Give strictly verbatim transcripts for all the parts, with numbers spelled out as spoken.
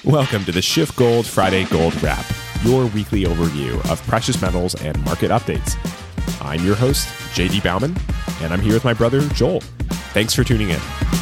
Welcome to the Schiff Gold Friday Gold Wrap, your weekly overview of precious metals and market updates. I'm your host, J D Bauman, and I'm here with my brother, Joel. Thanks for tuning in.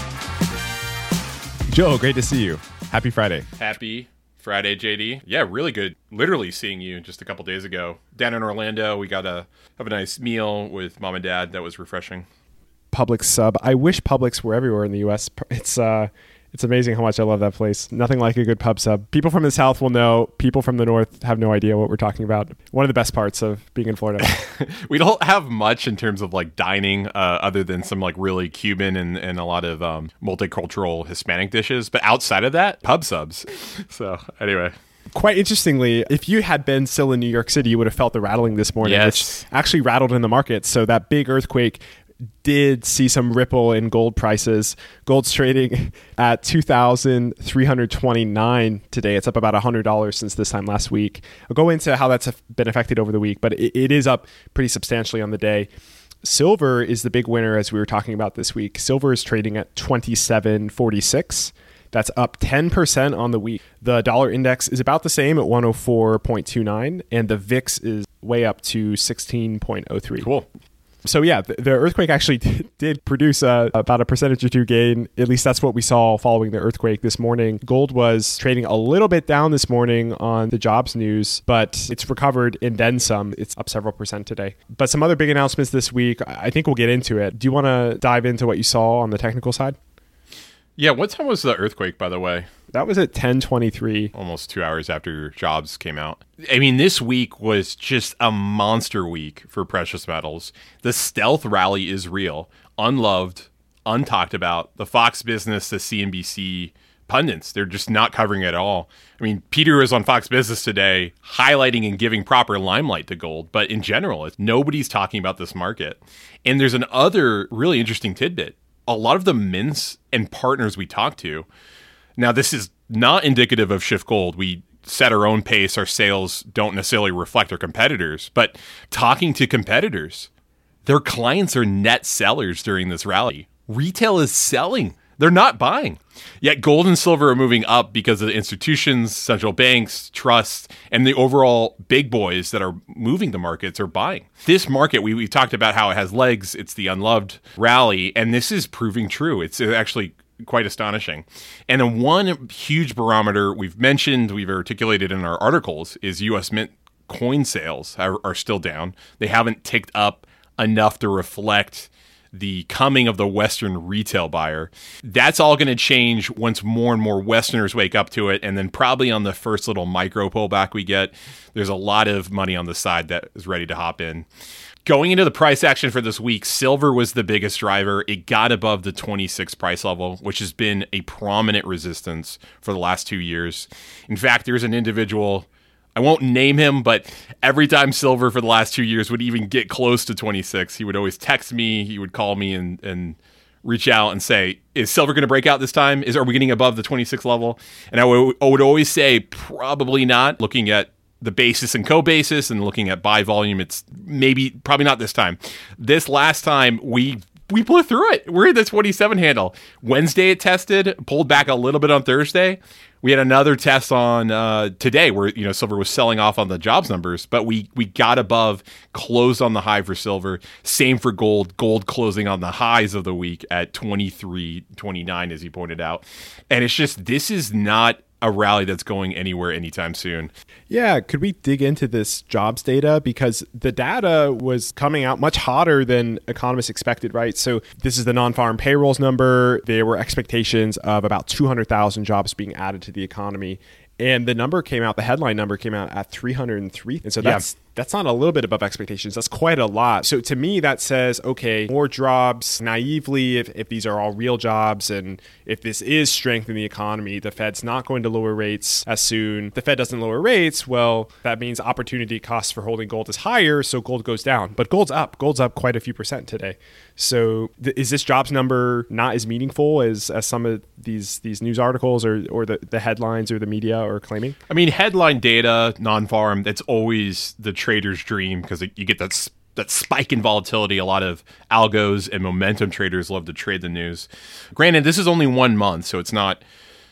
Joel, great to see you. Happy Friday. Happy Friday, J D. Yeah, really good. Literally seeing you just a couple days ago. Down in Orlando, we got to have a nice meal with mom and dad. That was refreshing. Publix sub. I wish Publix were everywhere in the U S. It's uh, it's amazing how much I love that place. Nothing like a good pub sub. People from the South will know. People from the North have no idea what we're talking about. One of the best parts of being in Florida. We don't have much in terms of like dining uh, other than some like really Cuban and, and a lot of um, multicultural Hispanic dishes. But outside of that, pub subs. So anyway. Quite interestingly, if you had been still in New York City, you would have felt the rattling this morning. Yes. Which actually rattled in the market. So that big earthquake did see some ripple in gold prices. Gold's trading at two thousand three hundred twenty-nine today. It's up about one hundred dollars since this time last week. I'll go into how that's been affected over the week, but it, it is up pretty substantially on the day. Silver is the big winner, as we were talking about this week. Silver is trading at twenty-seven forty-six. That's up ten percent on the week. The dollar index is about the same at one oh four point two nine, and the V I X is way up to sixteen point oh three. Cool. So yeah, the, the earthquake actually did, did produce a, about a percentage or two gain. At least that's what we saw following the earthquake this morning. Gold was trading a little bit down this morning on the jobs news, but it's recovered and then some. It's up several percent today. But some other big announcements this week. I think we'll get into it. Do you want to dive into what you saw on the technical side? Yeah, what time was the earthquake, by the way? That was at ten twenty-three. Almost two hours after jobs came out. I mean, this week was just a monster week for precious metals. The stealth rally is real, unloved, untalked about. The Fox Business, the C N B C pundits, they're just not covering it at all. I mean, Peter was on Fox Business today highlighting and giving proper limelight to gold, but in general, it's, nobody's talking about this market. And there's another really interesting tidbit. A lot of the mints and partners we talk to, now this is not indicative of Schiff Gold. We set our own pace. Our sales don't necessarily reflect our competitors, but talking to competitors, their clients are net sellers during this rally. Retail is selling. They're not buying. Yet gold and silver are moving up because of the institutions, central banks, trusts, and the overall big boys that are moving the markets are buying. This market, we, we talked about how it has legs. It's the unloved rally, and this is proving true. It's actually quite astonishing. And then one huge barometer we've mentioned, we've articulated in our articles, is U S Mint coin sales are, are still down. They haven't ticked up enough to reflect the coming of the Western retail buyer. That's all going to change once more and more Westerners wake up to it. And then probably on the first little micro pullback we get, there's a lot of money on the side that is ready to hop in. Going into the price action for this week, silver was the biggest driver. It got above the twenty-six price level, which has been a prominent resistance for the last two years. In fact, there's an individual, I won't name him, but every time silver for the last two years would even get close to twenty-six, he would always text me, he would call me and, and reach out and say, is silver going to break out this time? Is Are we getting above the twenty-six level? And I, w- I would always say, probably not. Looking at the basis and co-basis and looking at buy volume, it's maybe, probably not this time. This last time, we we blew through it. We're in the twenty-seven handle. Wednesday it tested, pulled back a little bit on Thursday. We had another test on uh, today where, you know, silver was selling off on the jobs numbers, but we we got above, closed on the high for silver. Same for gold. Gold closing on the highs of the week at twenty-three twenty-nine, as you pointed out. And it's just, this is not a rally that's going anywhere anytime soon. Yeah, could we dig into this jobs data? Because the data was coming out much hotter than economists expected, right? So this is the non-farm payrolls number. There were expectations of about two hundred thousand jobs being added to the economy. And the number came out, the headline number came out at three hundred three. And so that's yeah. that's not a little bit above expectations. That's quite a lot. So to me, that says, okay, more jobs. Naively, if, if these are all real jobs and if this is strength in the economy, the Fed's not going to lower rates as soon. If the Fed doesn't lower rates, well, that means opportunity costs for holding gold is higher, so gold goes down. But gold's up. Gold's up quite a few percent today. So th- is this jobs number not as meaningful as, as some of these these news articles or, or the, the headlines or the media are claiming? I mean, headline data, non-farm, that's always the trader's dream because you get that sp- that spike in volatility. A lot of algos and momentum traders love to trade the news. Granted, this is only one month, so it's not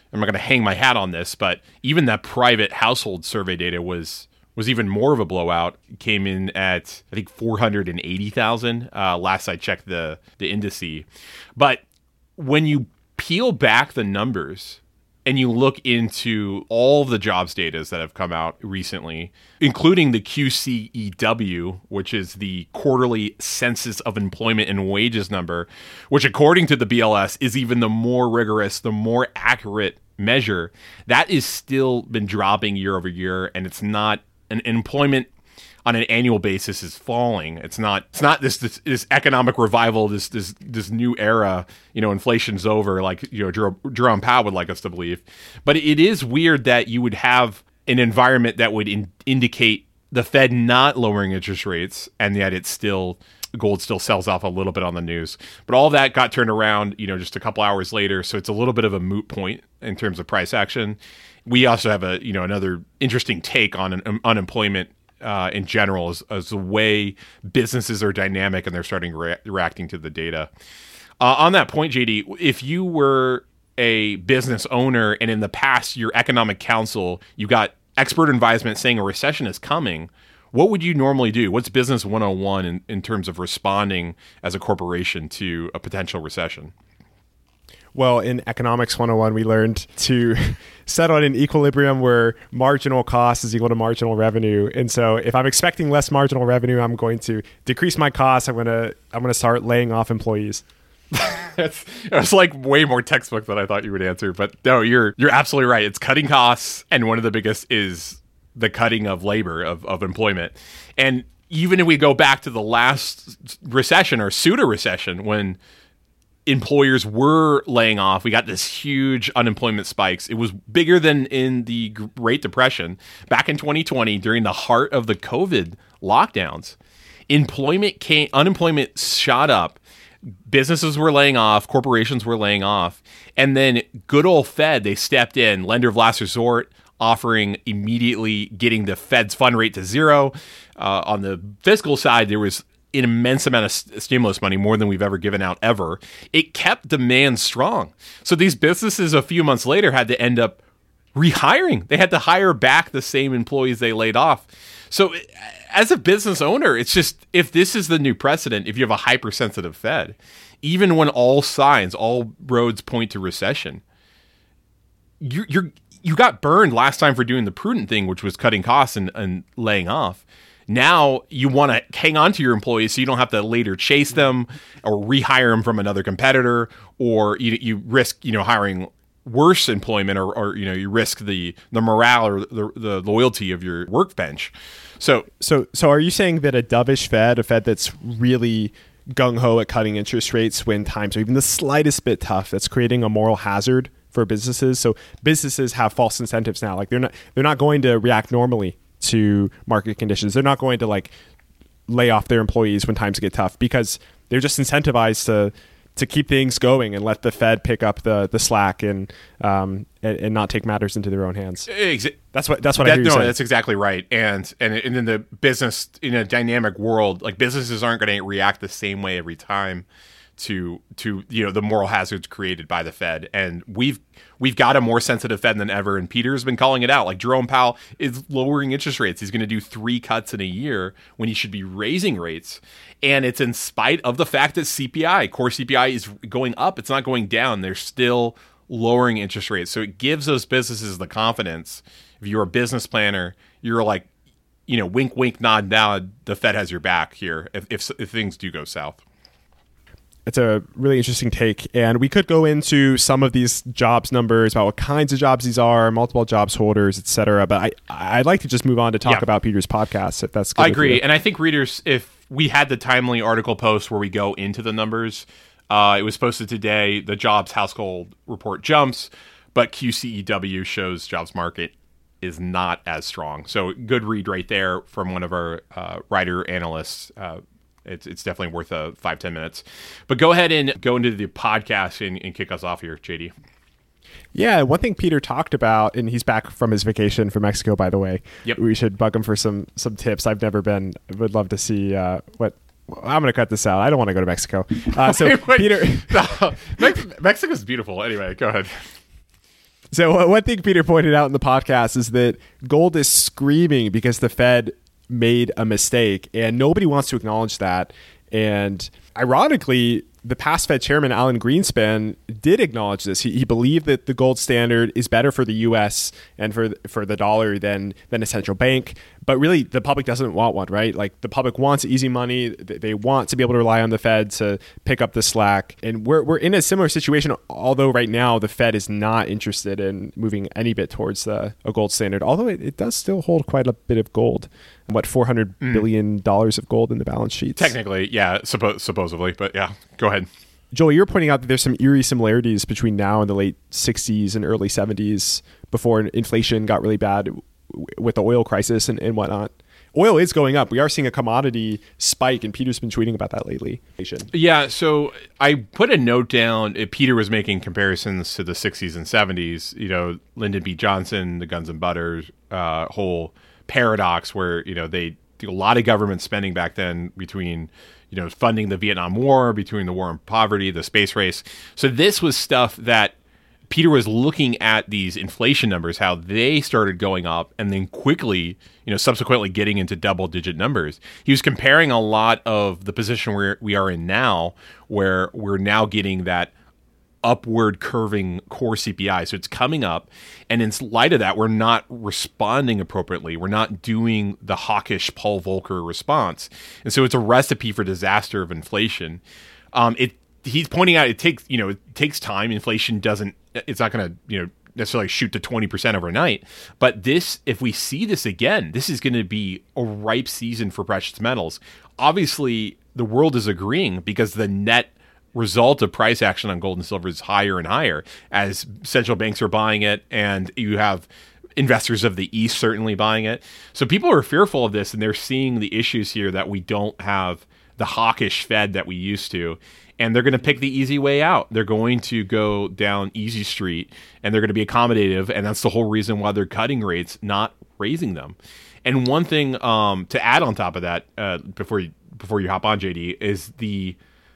I'm not going to hang my hat on this, but even that private household survey data was was even more of a blowout. It came in at, I think, four hundred eighty thousand uh, last I checked the, the indice. But when you peel back the numbers and you look into all the jobs data that have come out recently, including the Q C E W, which is the quarterly census of employment and wages number, which according to the B L S is even the more rigorous, the more accurate measure, that is still been dropping year over year, and it's not an employment on an annual basis is falling. It's not. It's not this this, this economic revival. This this this new era. You know, inflation's over. Like you know, Jerome, Jerome Powell would like us to believe. But it is weird that you would have an environment that would in, indicate the Fed not lowering interest rates, and yet it's still gold still sells off a little bit on the news. But all that got turned around. You know, just a couple hours later. So it's a little bit of a moot point in terms of price action. We also have a you know another interesting take on an, unemployment. Uh, in general, as, as the way businesses are dynamic and they're starting re- reacting to the data. Uh, on that point, J D, if you were a business owner and in the past your economic counsel, you got expert advisement saying a recession is coming, what would you normally do? What's business one oh one in, in terms of responding as a corporation to a potential recession? Well, in Economics one oh one, we learned to settle at an equilibrium where marginal cost is equal to marginal revenue. And so if I'm expecting less marginal revenue, I'm going to decrease my costs. I'm going to I'm going to start laying off employees. That's it's like way more textbook than I thought you would answer. But no, you're you're absolutely right. It's cutting costs. And one of the biggest is the cutting of labor, of, of employment. And even if we go back to the last recession or pseudo recession, when employers were laying off, we got this huge unemployment spikes. It was bigger than in the Great Depression. Back in twenty twenty, during the heart of the COVID lockdowns, employment came, unemployment shot up. Businesses were laying off, corporations were laying off, and then good old Fed, they stepped in, lender of last resort, offering immediately getting the Fed's fund rate to zero. Uh, on the fiscal side, there was an immense amount of st- stimulus money, more than we've ever given out ever. It kept demand strong. So these businesses a few months later had to end up rehiring. They had to hire back the same employees they laid off. So as a business owner, it's just, if this is the new precedent, if you have a hypersensitive Fed, even when all signs, all roads point to recession, you're, you're you got burned last time for doing the prudent thing, which was cutting costs and, and laying off. Now you want to hang on to your employees so you don't have to later chase them or rehire them from another competitor, or you, you risk, you know, hiring worse employment, or, or you know, you risk the the morale or the, the loyalty of your workbench. So, so, so are you saying that a dovish Fed, a Fed that's really gung ho at cutting interest rates when times are even the slightest bit tough, that's creating a moral hazard for businesses? So businesses have false incentives now. Like they're not they're not going to react normally to market conditions. They're not going to like lay off their employees when times get tough, because they're just incentivized to to keep things going and let the Fed pick up the the slack and um and, and not take matters into their own hands. Exa- That's what that's what that, I hear you no, saying. that's exactly right. And and and in the business, in a dynamic world, like businesses aren't going to react the same way every time to to you know the moral hazards created by the Fed. And we've we've got a more sensitive Fed than ever, and Peter's been calling it out. Like Jerome Powell is lowering interest rates. He's going to do three cuts in a year when he should be raising rates. And it's in spite of the fact that C P I, core C P I, is going up. It's not going down. They're still lowering interest rates. So it gives those businesses the confidence. If you're a business planner, you're like, you know, wink, wink, nod, nod, the Fed has your back here if if, if things do go south. It's a really interesting take, and we could go into some of these jobs numbers, about what kinds of jobs these are, multiple jobs holders, et cetera. But I, I'd like to just move on to talk yeah. about Peter's podcast, if that's good. I agree, and I think readers, if we had the timely article post where we go into the numbers, uh, it was posted today. The jobs household report jumps, but Q C E W shows jobs market is not as strong. So good read right there from one of our uh, writer analysts. Uh, It's it's definitely worth a five, ten minutes. But go ahead and go into the podcast and, and kick us off here, J D. Yeah, one thing Peter talked about, and he's back from his vacation from Mexico, by the way. Yep. We should bug him for some some tips. I've never been. Would love to see uh, what. I'm going to cut this out. I don't want to go to Mexico. Uh, so wait, wait. Peter, no, Mex- Mexico's beautiful. Anyway, go ahead. So one thing Peter pointed out in the podcast is that gold is screaming because the Fed made a mistake, and nobody wants to acknowledge that. And ironically, the past Fed chairman, Alan Greenspan, did acknowledge this. He, he believed that the gold standard is better for the U S and for for the dollar than than a central bank. But really, the public doesn't want one, right? Like, the public wants easy money. They want to be able to rely on the Fed to pick up the slack. And we're we're in a similar situation, although right now the Fed is not interested in moving any bit towards the, a gold standard, although it, it does still hold quite a bit of gold. What, four hundred mm. billion dollars of gold in the balance sheets? Technically, yeah, suppo- supposedly. But yeah, go ahead. Joel, you're pointing out that there's some eerie similarities between now and the late sixties and early seventies before inflation got really bad with the oil crisis and, and whatnot. Oil is going up. We are seeing a commodity spike, and Peter's been tweeting about that lately. Yeah, so I put a note down. Peter was making comparisons to the sixties and seventies. You know, Lyndon B. Johnson, the Guns and Butter uh, whole paradox where, you know, they do a lot of government spending back then between, you know, funding the Vietnam War, between the war on poverty, the space race. So this was stuff that Peter was looking at, these inflation numbers, how they started going up and then quickly, you know, subsequently getting into double digit numbers. He was comparing a lot of the position where we are in now, where we're now getting that upward curving core C P I. So it's coming up. And in light of that, we're not responding appropriately. We're not doing the hawkish Paul Volcker response. And so it's a recipe for disaster of inflation. Um, it He's pointing out it takes, you know, it takes time. Inflation doesn't, it's not going to, you know, necessarily shoot to twenty percent overnight. But this, if we see this again, this is going to be a ripe season for precious metals. Obviously, the world is agreeing because the net result of price action on gold and silver is higher and higher as central banks are buying it, and you have investors of the East certainly buying it. So people are fearful of this, and they're seeing the issues here that we don't have the hawkish Fed that we used to. And they're going to pick the easy way out. They're going to go down easy street, and they're going to be accommodative. And that's the whole reason why they're cutting rates, not raising them. And one thing um, to add on top of that, uh, before you before you hop on, J D, is the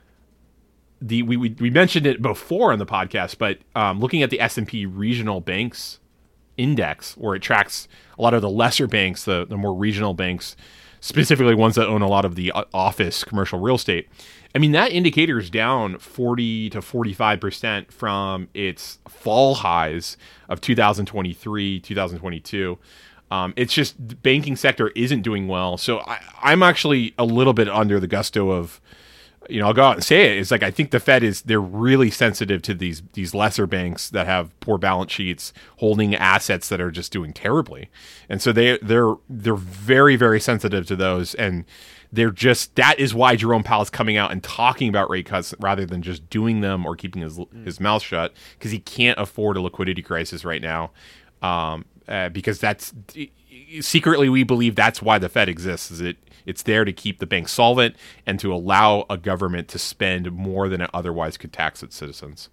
the we we, we mentioned it before on the podcast, but um, looking at the S and P Regional Banks Index, where it tracks a lot of the lesser banks, the the more regional banks, specifically ones that own a lot of the office commercial real estate. I mean, that indicator is down forty to forty-five percent from its fall highs of two thousand twenty-three, two thousand twenty-two. Um, it's just the banking sector isn't doing well. So I, I'm actually a little bit under the gusto of, you know, I'll go out and say it. It's like, I think the Fed is, they're really sensitive to these these lesser banks that have poor balance sheets, holding assets that are just doing terribly. And so they, they're they're very, very sensitive to those. And they're just, that is why Jerome Powell is coming out and talking about rate cuts rather than just doing them or keeping his his mouth shut, because he can't afford a liquidity crisis right now. Um, uh, because that's, secretly we believe that's why the Fed exists, is it it's there to keep the bank solvent and to allow a government to spend more than it otherwise could tax its citizens.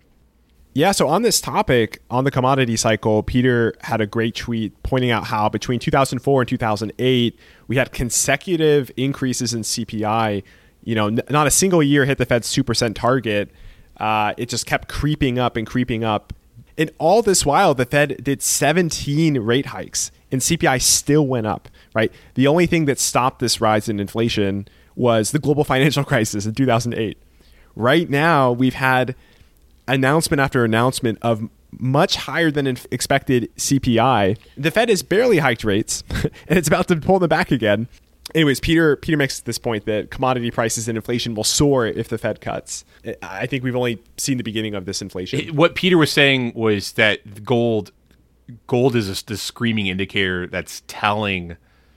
Yeah, so on this topic, on the commodity cycle, Peter had a great tweet pointing out how between two thousand four and two thousand eight, we had consecutive increases in C P I. You know, n- not a single year hit the Fed's two percent target. Uh, it just kept creeping up and creeping up. And all this while, the Fed did seventeen rate hikes, and C P I still went up, right? The only thing that stopped this rise in inflation was the global financial crisis in two thousand eight. Right now, we've had announcement after announcement of much higher than expected C P I. The Fed has barely hiked rates, and it's about to pull them back again. Anyways, Peter Peter makes this point that commodity prices and inflation will soar if the Fed cuts. I think we've only seen the beginning of this inflation. What Peter was saying was that gold gold is a, the screaming indicator that's telling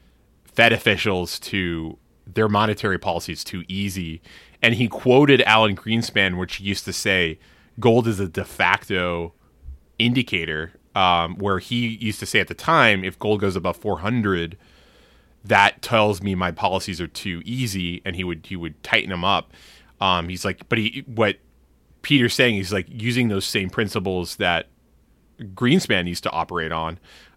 Fed officials to their monetary policy is too easy. And he quoted Alan Greenspan, which used to say gold is a de facto indicator, um, where he used to say at the time, if gold goes above four hundred, that tells me my policies are too easy, and he would he would tighten them up. Um, he's like, but he what Peter's saying, he's like using those same principles that Greenspan used to operate on,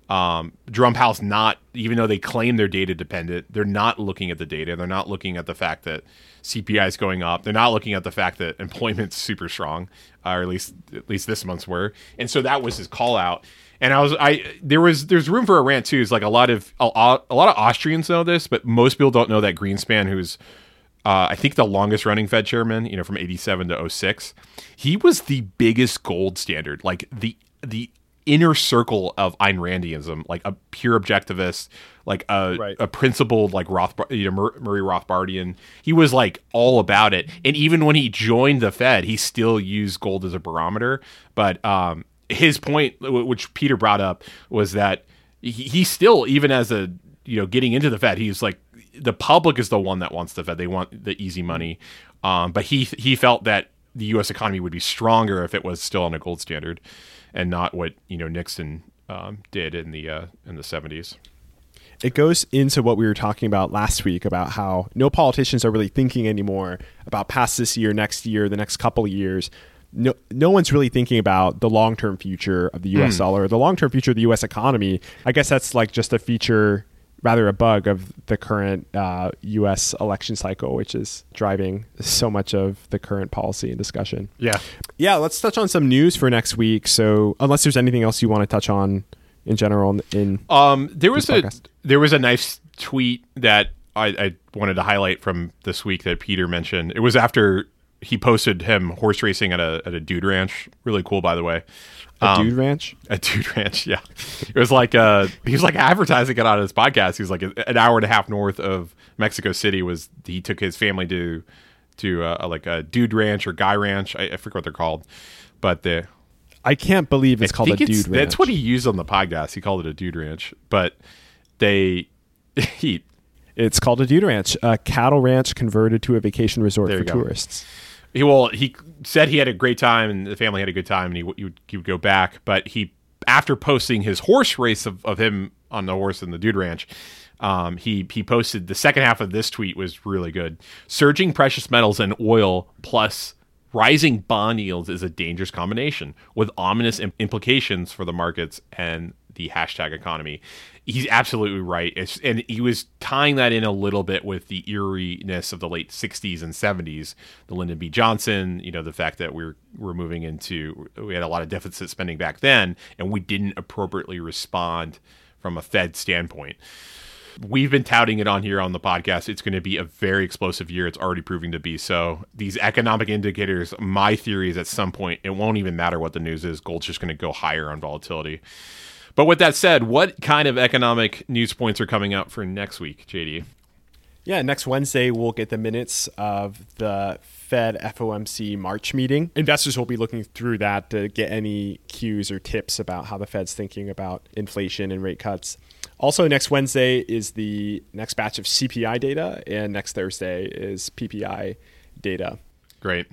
Um, Jerome Powell's not, even though they claim they're data dependent, they're not looking at the data. They're not looking at the fact that C P I is going up. They're not looking at the fact that employment's super strong, uh, or at least at least this month's were. And so that was his call out. And I was I there was there's room for a rant too. It's like a lot of a, a lot of Austrians know this, but most people don't know that Greenspan, who's uh, I think the longest running Fed chairman, you know, from eighty-seven to oh six, he was the biggest gold standard, like the the inner circle of Ayn Randianism, like a pure objectivist, like a, right. a principled, like Rothbard, you know, Mur- Murray Rothbardian. He was like all about it. And even when he joined the Fed, he still used gold as a barometer. But um, his point, which Peter brought up, was that he, he still, even as a, you know, getting into the Fed, he's like, the public is the one that wants the Fed. They want the easy money. Um, but he he felt that the U S economy would be stronger if it was still on a gold standard, and not what, you know, Nixon um, did in the uh, in the seventies. It goes into what we were talking about last week about how no politicians are really thinking anymore about past this year, next year, the next couple of years. No, no one's really thinking about the long-term future of the U S mm. dollar, the long-term future of the U S economy. I guess that's like just a feature, rather a bug of the current uh, U S election cycle, which is driving so much of the current policy and discussion. Yeah. Yeah, let's touch on some news for next week. So unless there's anything else you want to touch on in general in um there was a podcast. there was a nice tweet that I, I wanted to highlight from this week that Peter mentioned. It was after he posted him horse racing at a at a dude ranch. Really cool, by the way. A Um, dude ranch? A dude ranch, yeah. It was like uh, he was like advertising it on his podcast. He was like an hour and a half north of Mexico City. Was he took his family to to uh, like a dude ranch or guy ranch? I, I forget what they're called, but the I can't believe it's I called a think dude it's, ranch. That's what he used on the podcast. He called it a dude ranch, but they he It's called a dude ranch, a cattle ranch converted to a vacation resort There for you go. tourists. He well, he said he had a great time and the family had a good time, and he, w- he, would, he would go back. But he, after posting his horse race of, of him on the horse in the dude ranch, um, he he posted the second half of this tweet was really good. Surging precious metals and oil plus rising bond yields is a dangerous combination with ominous im- implications for the markets and the hashtag economy. He's absolutely right. It's, and he was tying that in a little bit with the eeriness of the late sixties and seventies, the Lyndon B. Johnson, you know, the fact that we're, we're moving into, we had a lot of deficit spending back then, and we didn't appropriately respond from a Fed standpoint. We've been touting it on here on the podcast. It's going to be a very explosive year. It's already proving to be so. These economic indicators, my theory is at some point, it won't even matter what the news is. Gold's just going to go higher on volatility. But with that said, what kind of economic news points are coming out for next week, J D? Yeah, next Wednesday, we'll get the minutes of the Fed F O M C March meeting. Investors will be looking through that to get any cues or tips about how the Fed's thinking about inflation and rate cuts. Also, next Wednesday is the next batch of C P I data, and next Thursday is P P I data. Great.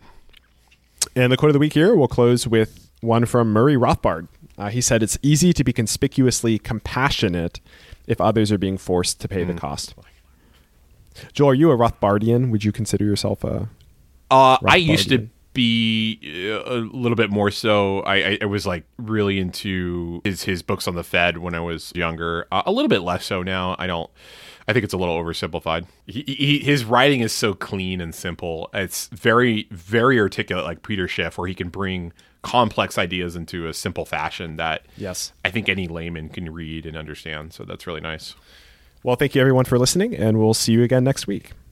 And the quote of the week here, we'll close with one from Murray Rothbard. Uh, he said, "It's easy to be conspicuously compassionate if others are being forced to pay mm. the cost." Joel, are you a Rothbardian? Would you consider yourself a uh, I used to be a little bit more so. I, I was like really into his his books on the Fed when I was younger. Uh, a little bit less so now. I don't. I think it's a little oversimplified. He, he, his writing is so clean and simple. It's very very articulate, like Peter Schiff, where he can bring complex ideas into a simple fashion that yes, I think any layman can read and understand. So that's really nice. Well, thank you everyone for listening, and we'll see you again next week.